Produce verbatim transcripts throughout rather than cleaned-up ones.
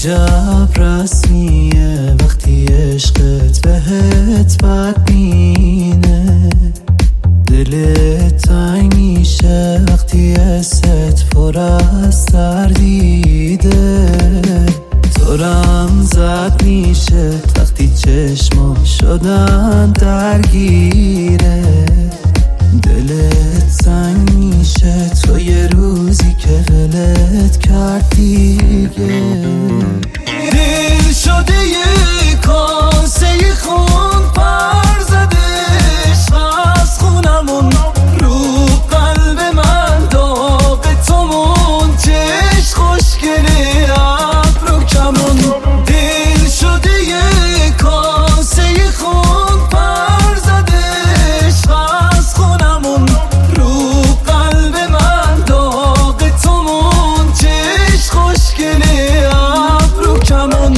عجب رسمیه وقتی عشقت بهت بد مینه، دلت تنگ میشه وقتی حست پر از تردیده، دورم زد میشه وقتی چشمام شدن درگیره، دلت سنگ میشه تو یه روزی که ولت کرد دیگه. دل شده یه کاسه خون پر زدش از خونمون، رو قلب من داغ تو مون، چشم خوشگله ابرو کمون. دل شده یه کاسه خون پر زدش از خونمون، رو قلب من داغ تو مون، چشم خوشگله ابرو کمون.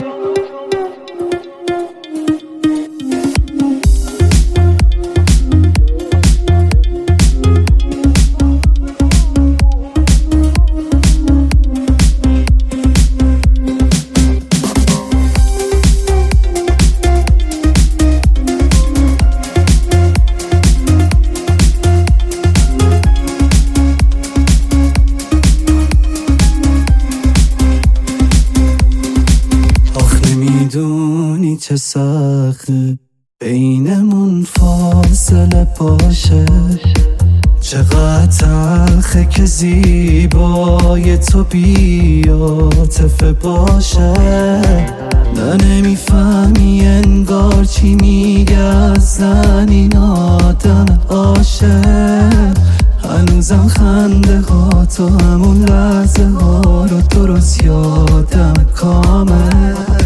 میدونی چه سخته بینمون فاصله باشه، چقدر تلخه که زیبای تو بی‌عاطفه باشه. نه نمیفهمی انگار چی میگه اصلا این آدم عاشق، هنوزم خنده ها تو همون لحظه ها رو درست یادم کامل.